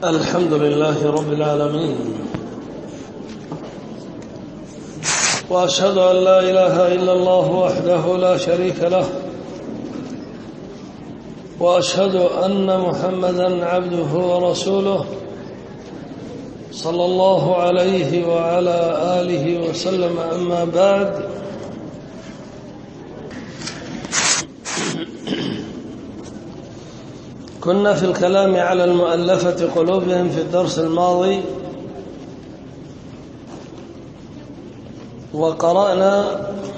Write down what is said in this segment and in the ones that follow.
الحمد لله رب العالمين، وأشهد أن لا إله إلا الله وحده لا شريك له، وأشهد أن محمدًا عبده ورسوله صلى الله عليه وعلى آله وسلم. أما بعد، كنا في الكلام على المؤلفة قلوبهم في الدرس الماضي، وقرأنا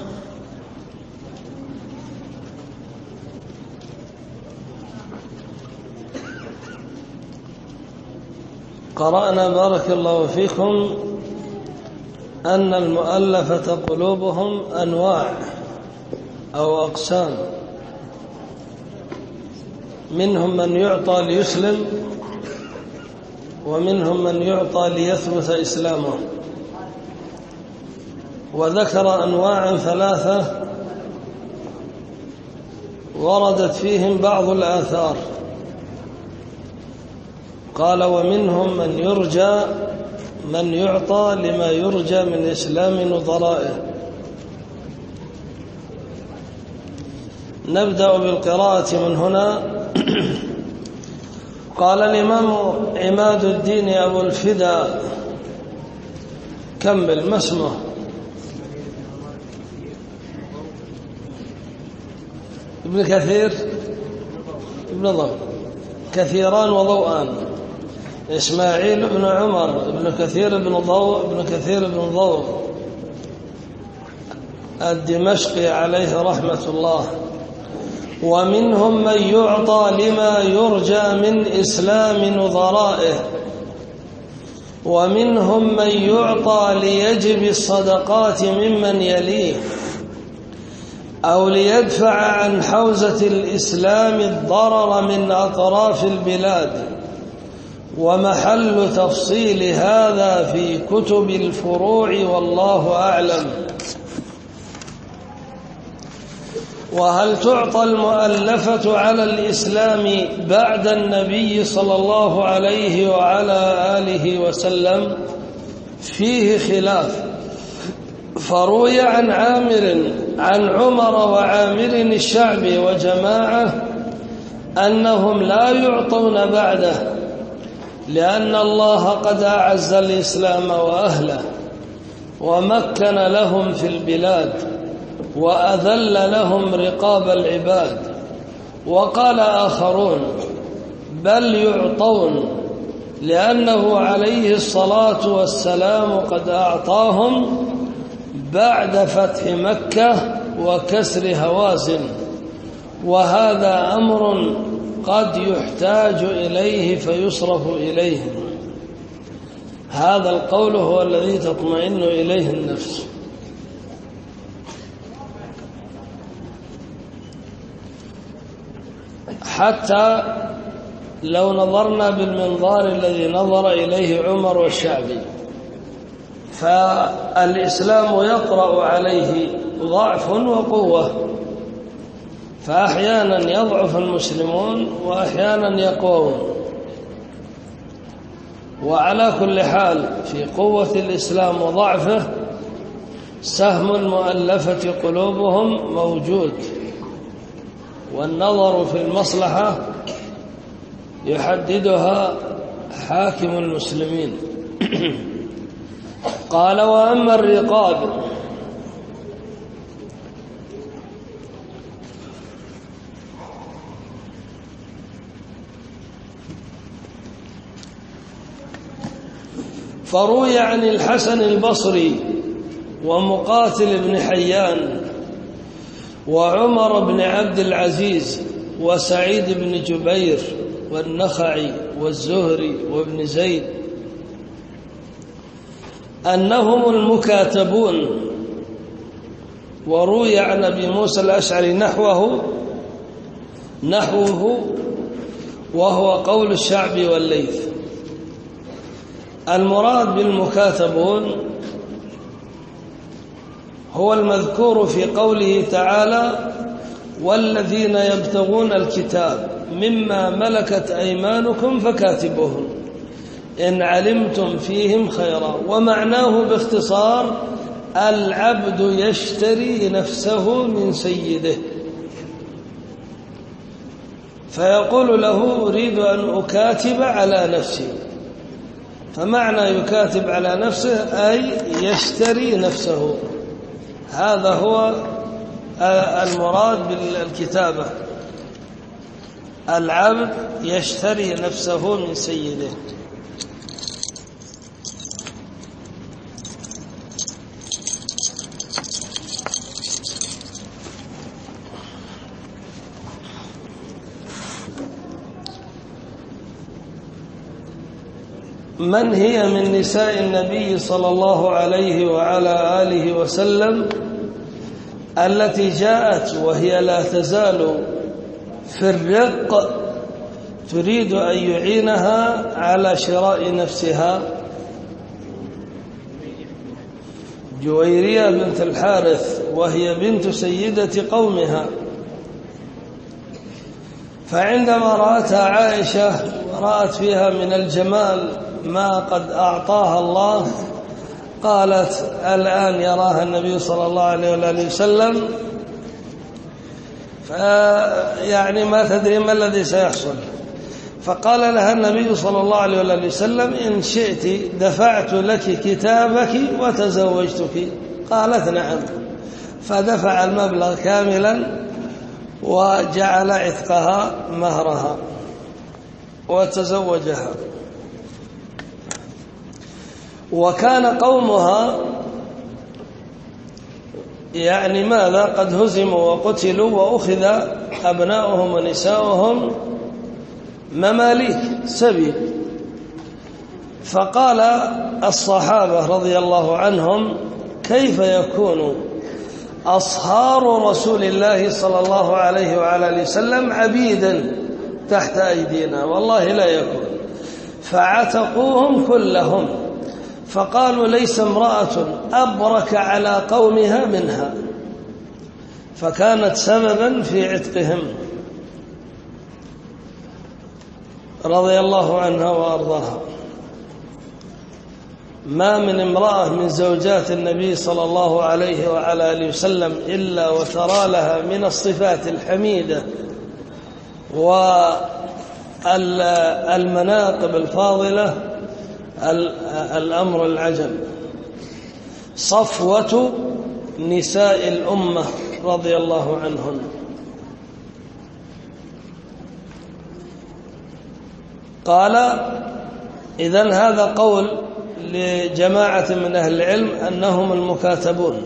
بارك الله فيكم أن المؤلفة قلوبهم أنواع أو أقسام، منهم من يعطى ليسلم، ومنهم من يعطى ليثبت إسلامه، وذكر أنواعا ثلاثة وردت فيهم بعض الآثار. قال: ومنهم من يعطى لما يرجى من إسلام نظرائه. نبدأ بالقراءة من هنا. قال الإمام عماد الدين أبو الفدا، كمل، ما اسمه؟ ابن كثير، ابن ضوء، كثيران وضوءان، إسماعيل بن عمر، ابن كثير بن ضوء الدمشقي عليه رحمة الله. ومنهم من يعطى لما يرجى من إسلام نظرائه، ومنهم من يعطى ليجب الصدقات ممن يليه، أو ليدفع عن حوزة الإسلام الضرر من أطراف البلاد. ومحل تفصيل هذا في كتب الفروع، والله أعلم. وهل تعطى المؤلفة على الإسلام بعد النبي صلى الله عليه وعلى آله وسلم؟ فيه خلاف. فروي عن عمر وعامر الشعبي وجماعة أنهم لا يعطون بعده، لأن الله قد أعز الإسلام وأهله، ومكن لهم في البلاد، وأذل لهم رقاب العباد. وقال آخرون: بل يعطون، لأنه عليه الصلاة والسلام قد أعطاهم بعد فتح مكة وكسر هوازن، وهذا أمر قد يحتاج إليه فيصرف إليهم. هذا القول هو الذي تطمئن إليه النفس. حتى لو نظرنا بالمنظار الذي نظر إليه عمر والشعبي، فالإسلام يطرأ عليه ضعف وقوة، فأحيانا يضعف المسلمون وأحيانا يقوون. وعلى كل حال في قوة الإسلام وضعفه سهم المؤلفة قلوبهم موجود، والنظر في المصلحة يحددها حاكم المسلمين. قال: وأما الرقاب فروي عن الحسن البصري ومقاتل بن حيان وعمر بن عبد العزيز وسعيد بن جبير والنخعي والزهري وابن زيد أنهم المكاتبون. وروي عن أبي موسى الأشعري نحوه، وهو قول الشعبي والليث. المراد بالمكاتبون هو المذكور في قوله تعالى: والذين يبتغون الكتاب مما ملكت أيمانكم فكاتبوهم، إن علمتم فيهم خيرا. ومعناه باختصار: العبد يشتري نفسه من سيده، فيقول له: أريد أن أكاتب على نفسي. فمعنى يكاتب على نفسه أي يشتري نفسه. هذا هو المراد بالكتابة. العبد يشتري نفسه من سيده. من هي من نساء النبي صلى الله عليه وعلى آله وسلم التي جاءت وهي لا تزال في الرق تريد أن يعينها على شراء نفسها؟ جويرية بنت الحارث، وهي بنت سيدة قومها. فعندما رأتها عائشة ورأت فيها من الجمال ما قد أعطاها الله، قالت: الآن يراها النبي صلى الله عليه وسلم، يعني ما تدري ما الذي سيحصل. فقال لها النبي صلى الله عليه وسلم: إن شئت دفعت لك كتابك وتزوجتك. قالت: نعم. فدفع المبلغ كاملا وجعل عتقها مهرها وتزوجها. وكان قومها يعني ماذا؟ قد هزموا وقتلوا وأخذ أبناؤهم ونساؤهم مماليك سبي. فقال الصحابة رضي الله عنهم: كيف يكون أصهار رسول الله صلى الله عليه وعلى آله وسلم عبيدا تحت أيدينا؟ والله لا يكون. فعتقوهم كلهم. فقالوا: ليس امرأة أبرك على قومها منها. فكانت سببا في عتقهم رضي الله عنها وأرضاها. ما من امرأة من زوجات النبي صلى الله عليه وعلى آله وسلم إلا وترى لها من الصفات الحميدة والمناقب الفاضلة الأمر العجب. صفوة نساء الأمة رضي الله عنهن. قال: إذن هذا قول لجماعة من أهل العلم أنهم المكاتبون.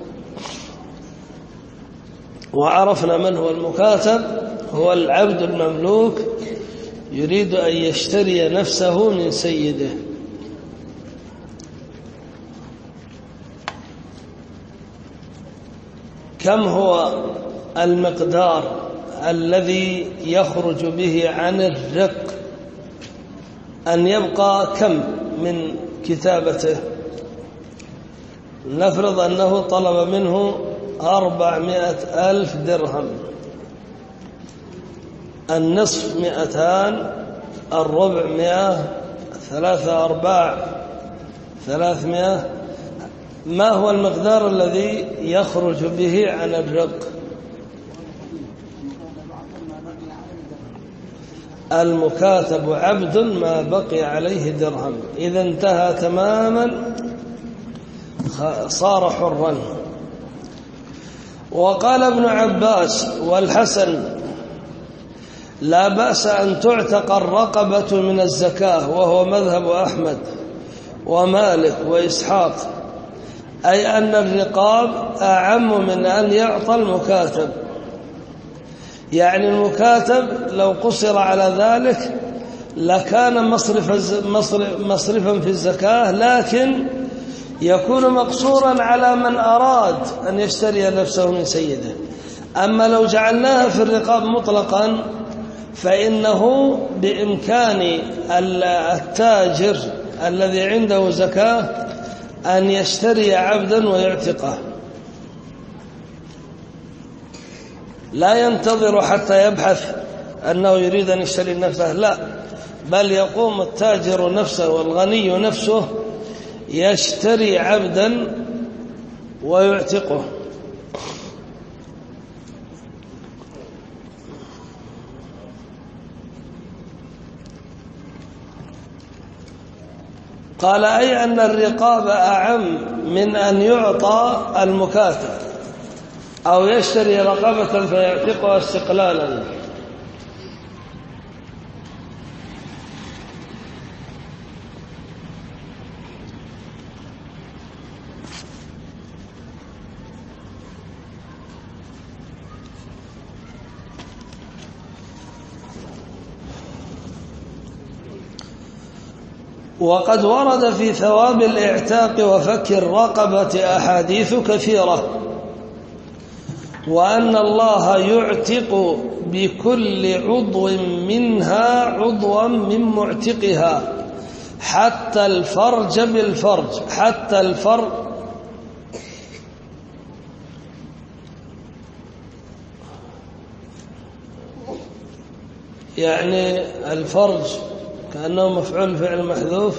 وعرفنا من هو المكاتب. هو العبد المملوك يريد أن يشتري نفسه من سيده. كم هو المقدار الذي يخرج به عن الرق أن يبقى كم من كتابته؟ نفرض أنه طلب منه 400,000 درهم. النصف 200، الربع 100، 3/4 300. ما هو المقدار الذي يخرج به عن الرق؟ المكاتب عبد ما بقي عليه درهم. إذا انتهى تماما صار حرا. وقال ابن عباس والحسن: لا بأس أن تعتق الرقبة من الزكاة، وهو مذهب أحمد ومالك وإسحاق، أي أن الرقاب أعم من أن يعطى المكاتب. يعني المكاتب لو قصر على ذلك لكان مصرفا في الزكاة، لكن يكون مقصورا على من أراد أن يشتري نفسه من سيده. أما لو جعلناها في الرقاب مطلقا فإنه بإمكان التاجر الذي عنده زكاة أن يشتري عبدا ويعتقه، لا ينتظر حتى يبحث أنه يريد أن يشتري نفسه، لا، بل يقوم التاجر نفسه والغني نفسه يشتري عبدا ويعتقه. قال أي أن الرقاب أعم من أن يعطى المكاتب أو يشتري رقبة فيعتقها استقلالا. وقد ورد في ثواب الاعتاق وفك الرقبة أحاديث كثيرة، وأن الله يعتق بكل عضو منها عضوا من معتقها حتى الفرج بالفرج، حتى الفرج يعني الفرج كأنه مفعول فعل محذوف،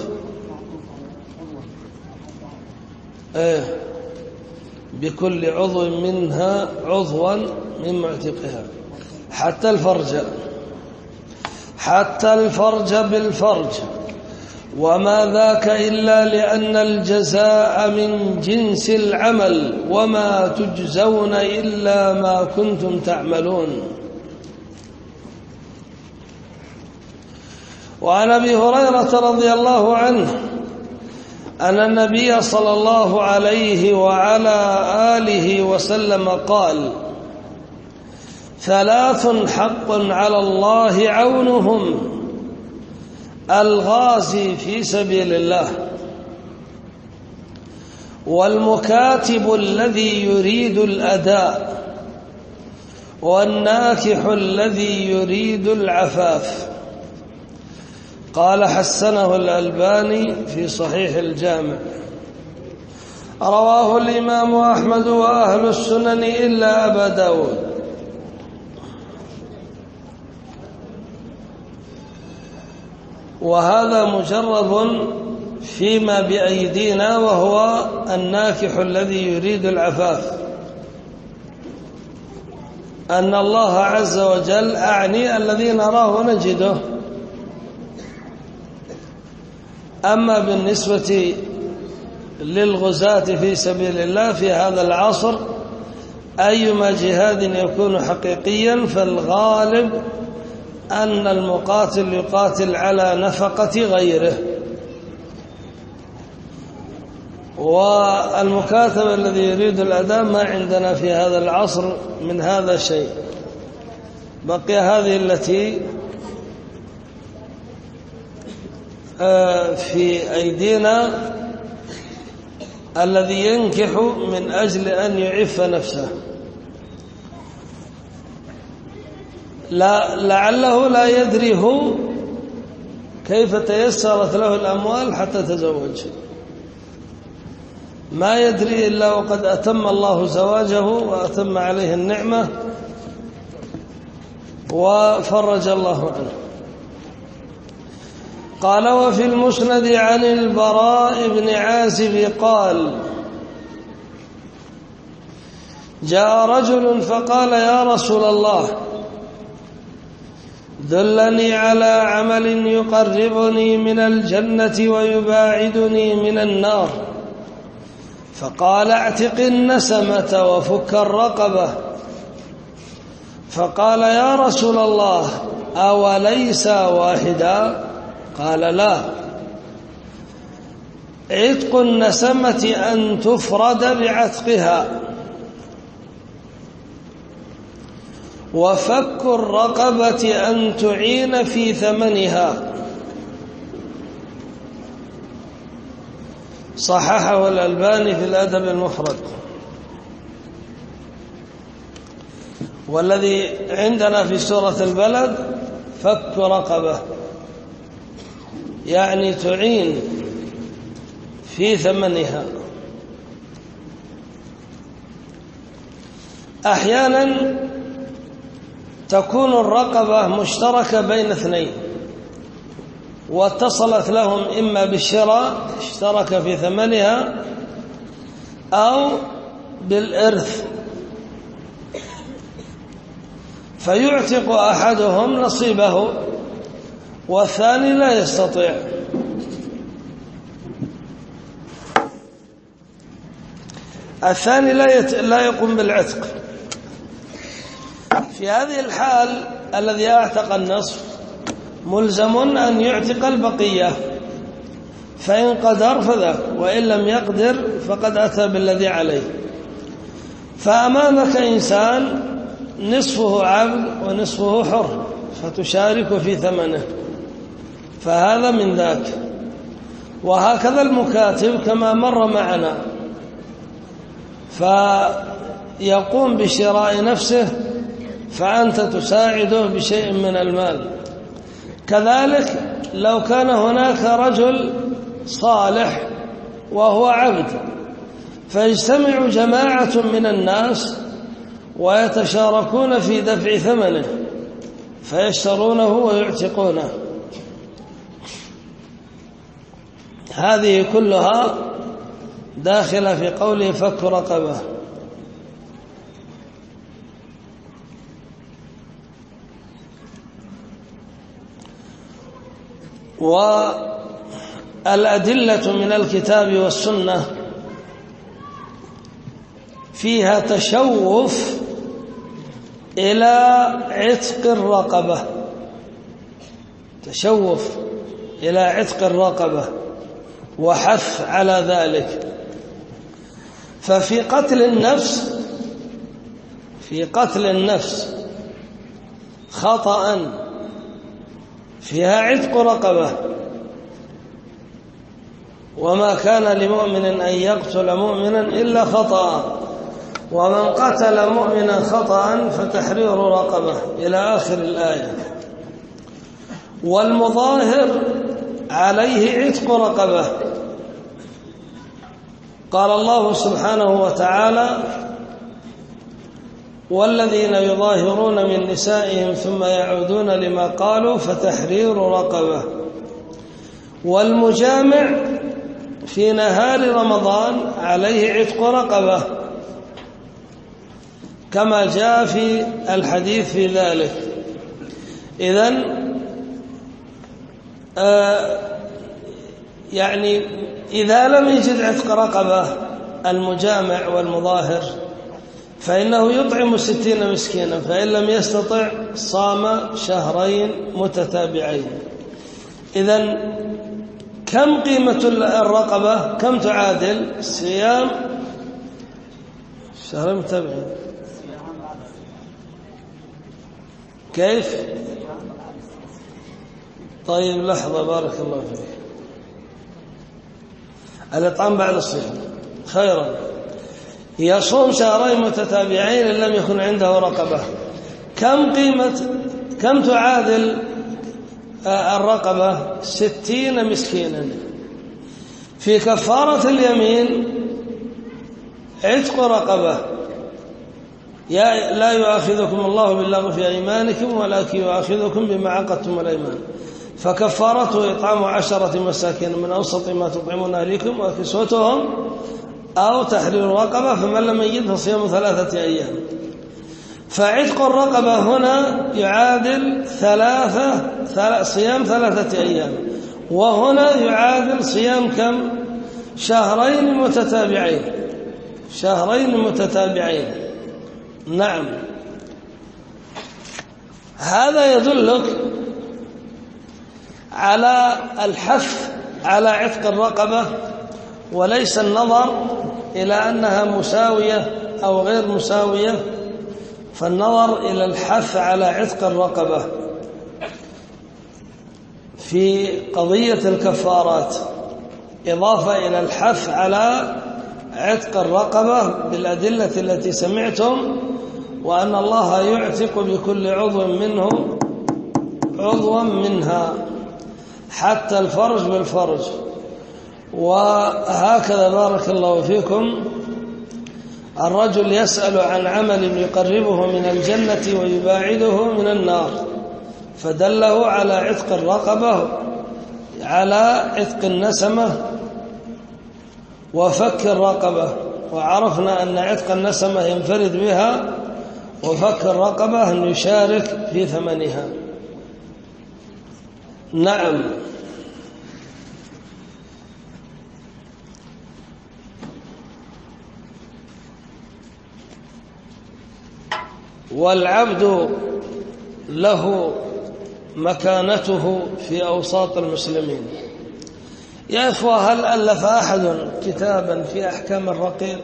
بكل عضو منها عضوا من معتقها حتى الفرج، حتى الفرج بالفرج. وما ذاك إلا لأن الجزاء من جنس العمل وما تجزون إلا ما كنتم تعملون. وعن أبي هريرة رضي الله عنه أن النبي صلى الله عليه وعلى آله وسلم قال: ثلاث حق على الله عونهم: الغازي في سبيل الله، والمكاتب الذي يريد الأداء، والناكح الذي يريد العفاف. قال حسنه الألباني في صحيح الجامع. رواه الإمام أحمد وأهل السنن إلا أبا داود. وهذا مجرب فيما بأيدينا، وهو الناكح الذي يريد العفاف، أن الله عز وجل أعني الذي نراه ونجده. أما بالنسبة للغزاة في سبيل الله في هذا العصر، أيما جهاد يكون حقيقيا فالغالب أن المقاتل يقاتل على نفقة غيره، والمكاتب الذي يريد الأداء ما عندنا في هذا العصر من هذا شيء. بقي هذه التي في أيدينا، الذي ينكح من أجل أن يعف نفسه، لعله لا يدري هو كيف تيسرت له الأموال حتى تزوج، ما يدري إلا وقد أتم الله زواجه وأتم عليه النعمة وفرج الله عنه. قال: وفي المسند عن البراء بن عازب قال: جاء رجل فقال: يا رسول الله، دلني على عمل يقربني من الجنة ويباعدني من النار. فقال: اعتق النسمة وفك الرقبة. فقال: يا رسول الله، أوليس واحدا؟ قال: لا، عتق النسمة أن تفرد بعتقها، وفك الرقبة أن تعين في ثمنها. صححه الألباني في الأدب المفرد. والذي عندنا في سورة البلد فك رقبة، يعني تعين في ثمنها. أحيانا تكون الرقبة مشتركة بين اثنين، واتصلت لهم إما بالشراء اشترك في ثمنها أو بالإرث، فيعتق أحدهم نصيبه والثاني لا يستطيع. الثاني لا يقوم بالعتق. في هذه الحال الذي أعتق النصف ملزم أن يعتق البقية، فإن قدر فذاك، وإن لم يقدر فقد أتى بالذي عليه. فأمامك إنسان نصفه عبد ونصفه حر، فتشارك في ثمنه، فهذا من ذاك. وهكذا المكاتب كما مر معنا، فيقوم بشراء نفسه فأنت تساعده بشيء من المال. كذلك لو كان هناك رجل صالح وهو عبد، فيجتمع جماعة من الناس ويتشاركون في دفع ثمنه فيشترونه ويعتقونه. هذه كلها داخلة في قوله فك رقبة. والأدلة من الكتاب والسنة فيها تشوف إلى عتق الرقبة، تشوف إلى عتق الرقبة وحث على ذلك. ففي قتل النفس خطأ فيها عتق رقبة، وما كان لمؤمن أن يقتل مؤمنا إلا خطأ، ومن قتل مؤمنا خطأ فتحرير رقبة إلى آخر الآية. والمظاهر عليه عتق رقبة. قال الله سبحانه وتعالى: والذين يظاهرون من نسائهم ثم يعودون لما قالوا فتحرير رقبة. والمجامع في نهار رمضان عليه عتق رقبة كما جاء في الحديث في ذلك. إذن يعني إذا لم يجد عتق رقبة المجامع والمظاهر فإنه يطعم 60 مسكينا، فإن لم يستطع صام شهرين متتابعين. إذن كم قيمة الرقبة؟ كم تعادل؟ صيام شهرين متتابعين. كيف؟ طيب لحظة، بارك الله فيك. الإطعام بعد الصيام خيرا. يصوم شهرين متتابعين إن لم يكن عنده رقبة. كم تعادل الرقبة؟ 60 مسكينا. في كفارة اليمين عتق رقبة. لا يؤاخذكم الله باللغو في أيمانكم ولكن يؤاخذكم بما عقدتم الأيمان، فكفارته إطعام 10 مساكين من أوسط ما تطعمون أهليكم وكسوتهم أو تحرير رقبة، فمن لم يجد فصيام 3 أيام. فعتق الرقبة هنا يعادل صيام 3 أيام، وهنا يعادل صيام كم؟ شهرين متتابعين. نعم. هذا يدلك على الحث على عتق الرقبة، وليس النظر إلى أنها مساوية أو غير مساوية، فالنظر إلى الحث على عتق الرقبة في قضية الكفارات، إضافة إلى الحث على عتق الرقبة بالأدلة التي سمعتم، وأن الله يعتق بكل عضو منه عضوا منها حتى الفرج بالفرج. وهكذا بارك الله فيكم الرجل يسأل عن عمل يقربه من الجنة ويباعده من النار، فدله على عتق الرقبة على عتق النسمة وفك الرقبة، وعرفنا أن عتق النسمة ينفرد بها، وفك الرقبة أن يشارك في ثمنها. نعم. والعبد له مكانته في أوساط المسلمين. يا إخوة، هل ألف أحد كتابا في أحكام الرقيق؟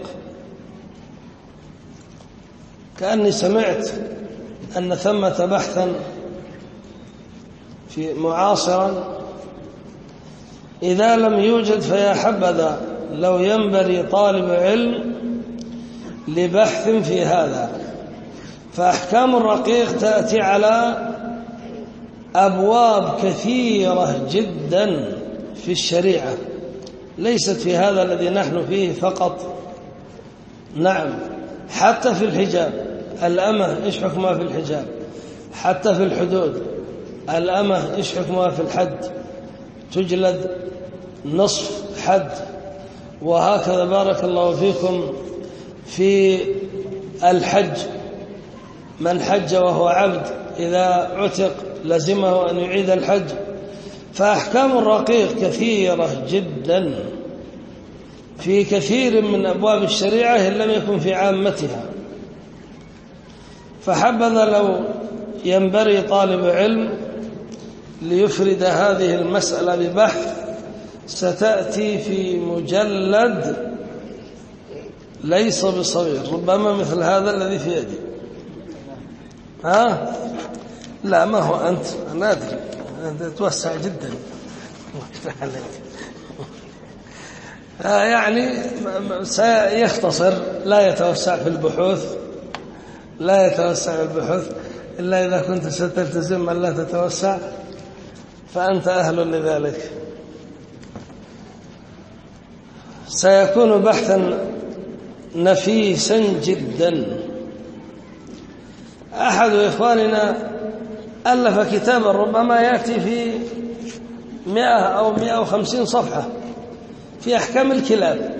كأني سمعت أن ثمة بحثا في معاصرا، إذا لم يوجد فيا حبذا لو ينبغي طالب علم لبحث في هذا. فأحكام الرقيق تأتي على أبواب كثيرة جدا في الشريعة، ليست في هذا الذي نحن فيه فقط. نعم، حتى في الحجاب الأمة إيش حكمها في الحجاب، حتى في الحدود الأمة إيش حكمها في الحد، تجلد نصف حد. وهكذا بارك الله فيكم في الحج، من حج وهو عبد إذا عتق لزمه أن يعيد الحج. فأحكام الرقيق كثيرة جدا في كثير من أبواب الشريعة إن لم يكن في عامتها. فحبذا لو ينبغي طالب علم ليفرد هذه المسألة ببحث ستأتي في مجلد ليس بصغير، ربما مثل هذا الذي في يدي. ها؟ لا، ما هو أنت، أنا أدري أنت توسع جدا. يعني سيختصر، لا يتوسع في البحوث، لا يتوسع في البحوث إلا إذا كنت ستلتزم أن لا تتوسع، فأنت أهل لذلك. سيكون بحثا نفيسا جدا. أحد إخواننا ألف كتابا ربما يأتي في 100 أو 150 صفحة في أحكام الكلاب،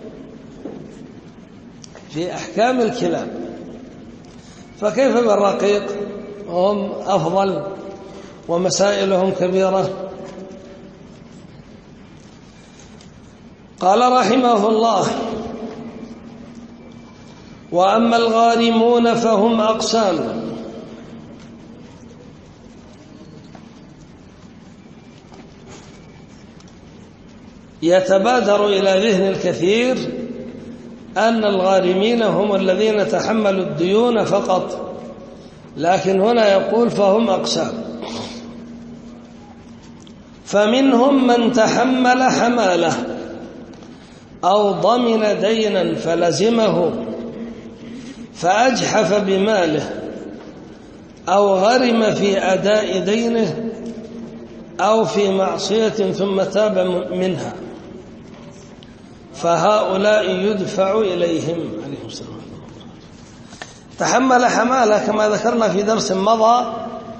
في أحكام الكلاب. فكيف بالرقيق؟ هم أفضل ومسائلهم كبيرة. قال رحمه الله: وأما الغارمون فهم أقسام. يتبادر إلى ذهن الكثير أن الغارمين هم الذين تحملوا الديون فقط، لكن هنا يقول فهم أقسام. فمنهم من تحمل حماله أو ضمن دينا فلزمه فأجحف بماله أو غرم في أداء دينه أو في معصية ثم تاب منها، فهؤلاء يدفع إليهم عليهم السلام. تحمل حماله كما ذكرنا في درس مضى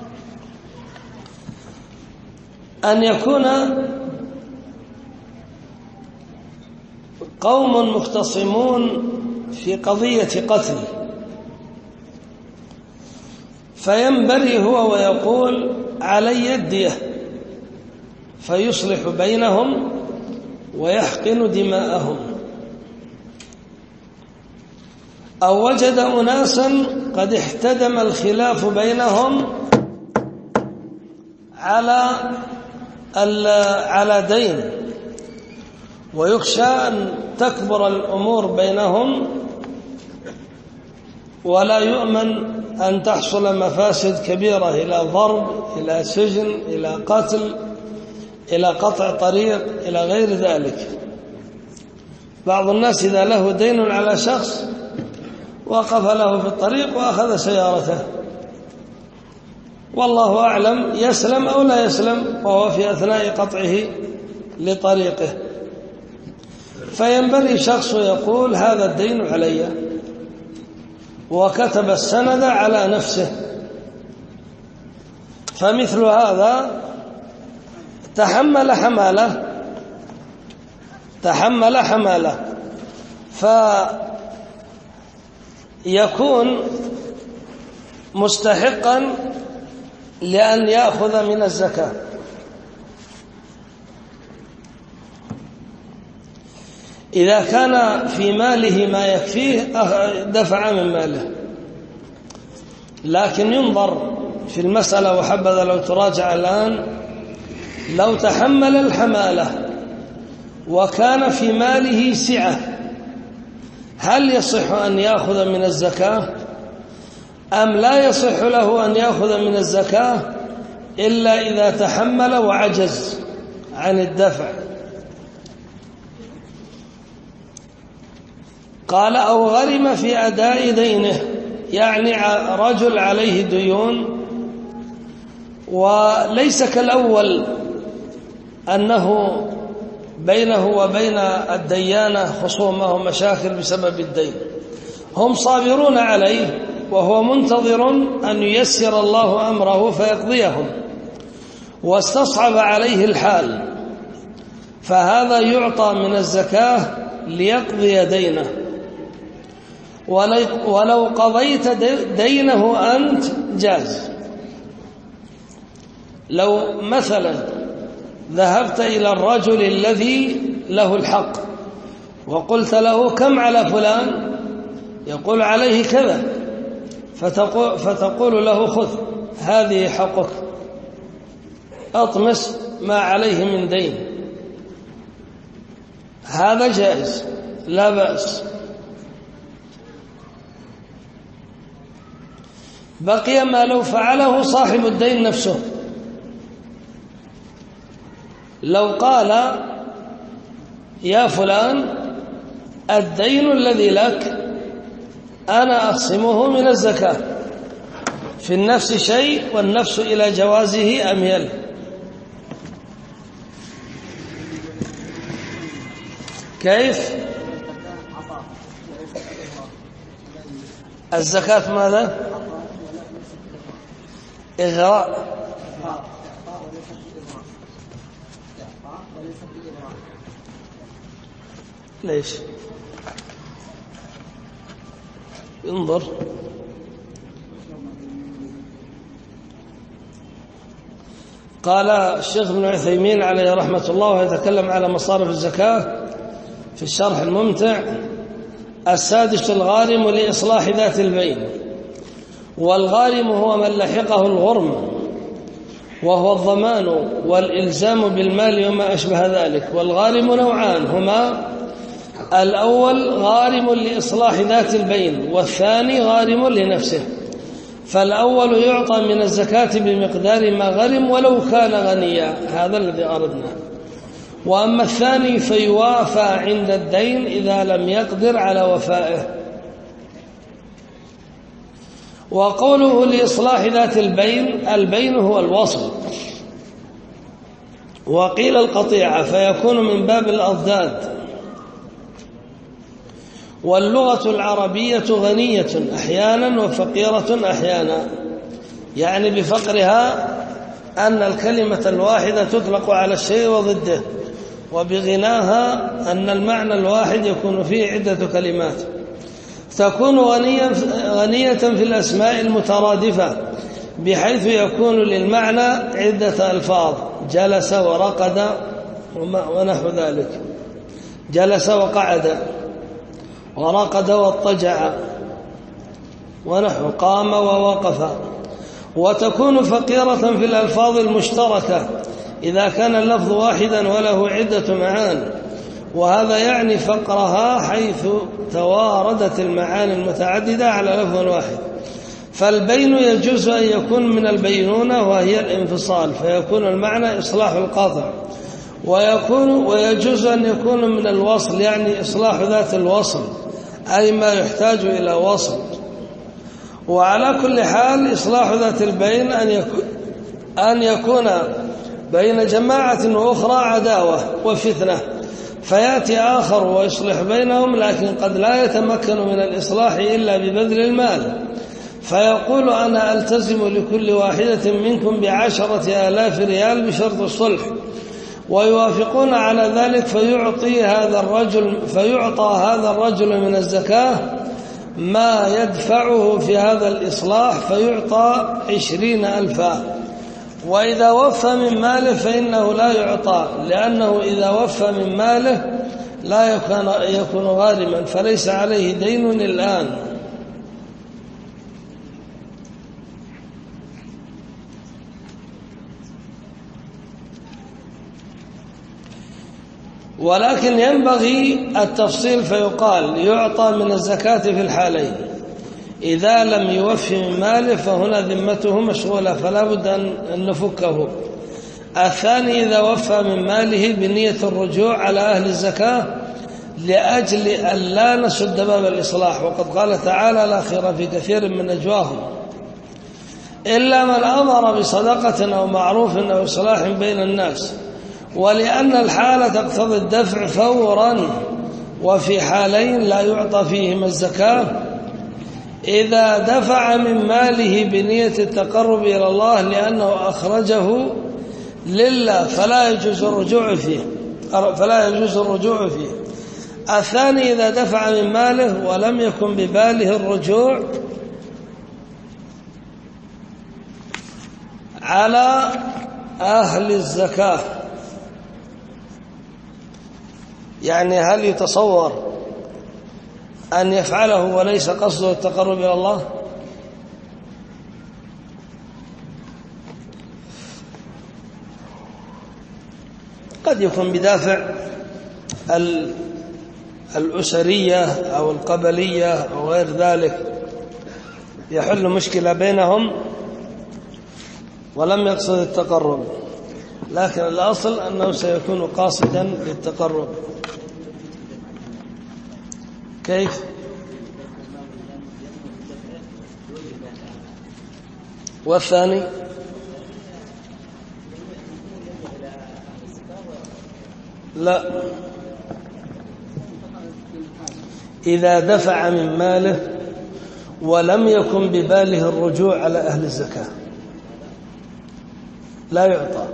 أن يكون قوم مختصمون في قضية قتل، فينبري هو ويقول علي الدية، فيصلح بينهم ويحقن دماءهم. أو وجد أناسا قد احتدم الخلاف بينهم على دين، ويخشى أن تكبر الأمور بينهم ولا يؤمن أن تحصل مفاسد كبيرة إلى ضرب، إلى سجن، إلى قتل، إلى قطع طريق، إلى غير ذلك. بعض الناس إذا له دين على شخص وقف له في الطريق وأخذ سيارته، والله أعلم يسلم أو لا يسلم وهو في أثناء قطعه لطريقه، فينبري شخص يقول هذا الدين علي، وكتب السند على نفسه. فمثل هذا تحمل حمالة فيكون مستحقا لأن يأخذ من الزكاة. إذا كان في ماله ما يكفيه دفع من ماله، لكن ينظر في المسألة، وحبذا لو تراجع الآن، لو تحمل الحمالة وكان في ماله سعة هل يصح أن يأخذ من الزكاة أم لا يصح له أن يأخذ من الزكاة إلا إذا تحمل وعجز عن الدفع؟ قال أو غرم في أداء دينه، يعني رجل عليه ديون وليس كالأول أنه بينه وبين الديانة خصومة ومشاكل بسبب الدين، هم صابرون عليه وهو منتظر أن ييسر الله أمره فيقضيهم، واستصعب عليه الحال، فهذا يعطى من الزكاة ليقضي دينه. ولو قضيت دينه أنت جاز. لو مثلا ذهبت إلى الرجل الذي له الحق وقلت له كم على فلان، يقول عليه كذا، فتقول له خذ هذه حقك، أطمس ما عليه من دين، هذا جائز لا بأس. بقي ما لو فعله صاحب الدين نفسه، لو قال يا فلان الدين الذي لك أنا أقسمه من الزكاة، في النفس شيء والنفس إلى جوازه أميل. كيف؟ الزكاة ماذا؟ إغراء. ليش؟ انظر قال الشيخ ابن عثيمين عليه رحمة الله ويتكلم على مصارف الزكاة في الشرح الممتع: السادس الغارم لإصلاح ذات البين. والغارم هو من لحقه الغرم، وهو الضمان والإلزام بالمال وما أشبه ذلك. والغارم نوعان، هما: الأول غارم لإصلاح ذات البين، والثاني غارم لنفسه. فالأول يعطى من الزكاة بمقدار ما غرم ولو كان غنيا، هذا الذي أردنا. وأما الثاني فيوافى عند الدين إذا لم يقدر على وفائه. وقوله لإصلاح ذات البين، البين هو الوصل، وقيل القطيعة، فيكون من باب الأضداد. واللغة العربية غنية أحيانا وفقيرة أحيانا، يعني بفقرها أن الكلمة الواحدة تطلق على الشيء وضده، وبغناها أن المعنى الواحد يكون فيه عدة كلمات. تكون غنية في الأسماء المترادفة، بحيث يكون للمعنى عدة ألفاظ: جلس ورقد ونحو ذلك، جلس وقعد، ورقد واضطجع، ونحو قام ووقف. وتكون فقيرة في الألفاظ المشتركة إذا كان اللفظ واحدا وله عدة معان، وهذا يعني فقرها حيث تواردت المعاني المتعددة على لفظ واحد. فالبين يجوز أن يكون من البينونة وهي الانفصال، فيكون المعنى إصلاح القاطع، ويجوز أن يكون من الوصل، يعني إصلاح ذات الوصل، أي ما يحتاج إلى وصل. وعلى كل حال إصلاح ذات البين أن يكون بين جماعة وأخرى عداوة وفتنة، فيأتي آخر ويصلح بينهم، لكن قد لا يتمكن من الإصلاح إلا ببذل المال، فيقول: أنا ألتزم لكل واحدة منكم ب10,000 ريال بشرط الصلح، ويوافقون على ذلك فيعطى هذا الرجل من الزكاة ما يدفعه في هذا الإصلاح، فيعطى 20,000. وإذا وفى من ماله فإنه لا يعطى، لأنه إذا وفى من ماله لا يكون غارما، فليس عليه دين الآن. ولكن ينبغي التفصيل فيقال يعطى من الزكاة في الحالين: إذا لم يوفي من ماله فهنا ذمته مشغولة فلا بد أن نفكه. الثاني إذا وفى من ماله بنية الرجوع على أهل الزكاة لأجل أن لا نسد باب الإصلاح، وقد قال تعالى: لا خير في كثير من نجواهم إلا من أمر بصدقة أو معروف أو إصلاح بين الناس. ولأن الحالة تقتضي الدفع فورا، وفي حالين لا يعطى فيهما الزكاة: إذا دفع من ماله بنية التقرب إلى الله لأنه أخرجه لله فلا يجوز الرجوع فيه. الثاني إذا دفع من ماله ولم يكن بباله الرجوع على أهل الزكاة. يعني هل يتصور أن يفعله وليس قصده التقرب إلى الله؟ قد يكون بدافع الأسرية أو القبلية أو غير ذلك، يحل مشكلة بينهم ولم يقصد التقرب، لكن الأصل أنه سيكون قاصدا للتقرب. كيف؟ والثاني لا، إذا دفع من ماله ولم يكن بباله الرجوع على أهل الزكاة لا يعطى.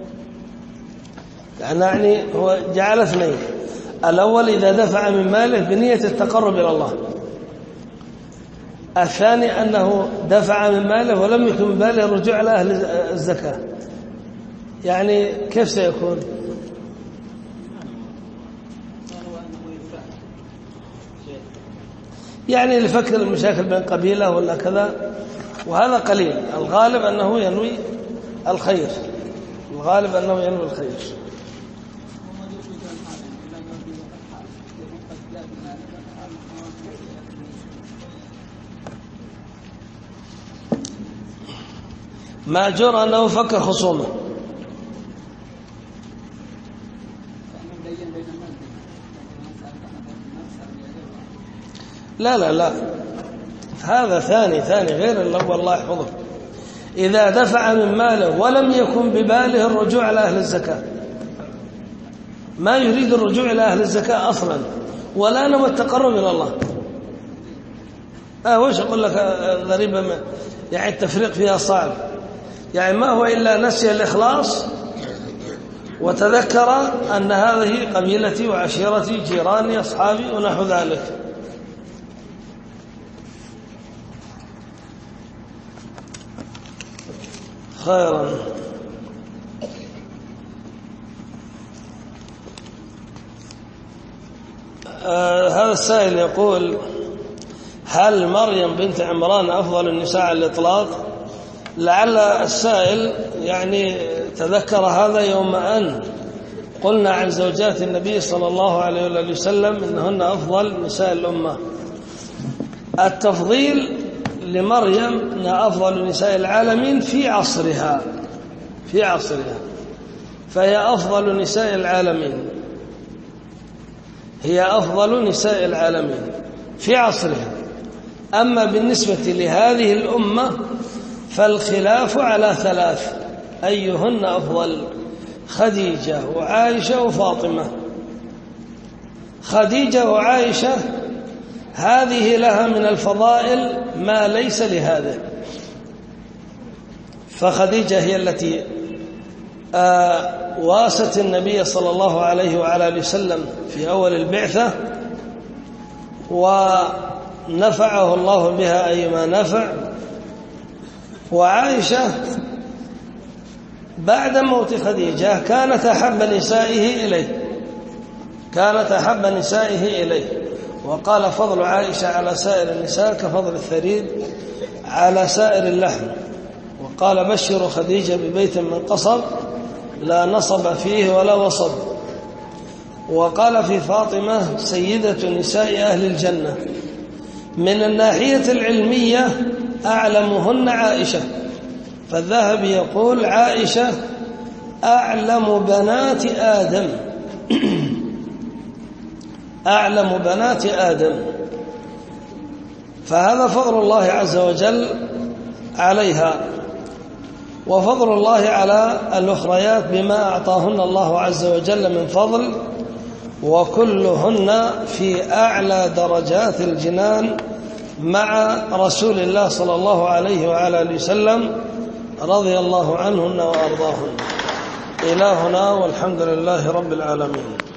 يعني هو جعل اثنين: الأول إذا دفع من ماله بنية التقرب إلى الله، الثاني أنه دفع من ماله ولم يكن بباله الرجوع على أهل الزكاة. يعني كيف سيكون؟ يعني لفك المشاكل بين قبيلة ولا كذا، وهذا قليل. الغالب أنه ينوي الخير، الغالب أنه ينوي الخير. مأجور أنه فك خصومه. لا هذا ثاني غير الأول، الله يحفظه. إذا دفع من ماله ولم يكن بباله الرجوع على أهل الزكاة، ما يريد الرجوع إلى أهل الزكاة أصلا ولا نوى التقرب إلى الله. وش أقول لك ضريبة، يعني التفريق فيها صعب. يعني ما هو إلا نسي الإخلاص وتذكر أن هذه قبيلتي وعشيرتي جيراني أصحابي ونحو ذلك. خيرا. هذا السائل يقول: هل مريم بنت عمران أفضل النساء على الإطلاق؟ لعل السائل يعني تذكر هذا يوم أن قلنا عن زوجات النبي صلى الله عليه وسلم إنهن أفضل نساء الأمة. التفضيل لمريم أنها أفضل نساء العالمين في عصرها، فهي أفضل نساء العالمين، هي أفضل نساء العالمين في عصرها. أما بالنسبة لهذه الأمة فالخلاف على ثلاث: أيهن أفضل؟ خديجة وعائشة وفاطمة. خديجة وعائشة هذه لها من الفضائل ما ليس لهذا، فخديجة هي التي واست النبي صلى الله عليه وعلى آله وسلم في أول البعثة، ونفعه الله بها أيما نفع. وعائشة بعد موت خديجة كانت أحب نسائه إليه، وقال فضل عائشة على سائر النساء كفضل الثريد على سائر اللحم، وقال بشروا خديجة ببيت من قصب لا نصب فيه ولا وصب. وقال في فاطمة سيدة نساء أهل الجنة. من الناحية العلمية أعلمهن عائشة، فالذهبي يقول عائشة أعلم بنات آدم أعلم بنات آدم، فهذا فضل الله عز وجل عليها، وفضل الله على الأخريات بما أعطاهن الله عز وجل من فضل، وكلهن في أعلى درجات الجنان مع رسول الله صلى الله عليه وعلى آله وسلم رضي الله عنهن وأرضاهن. إلهنا والحمد لله رب العالمين.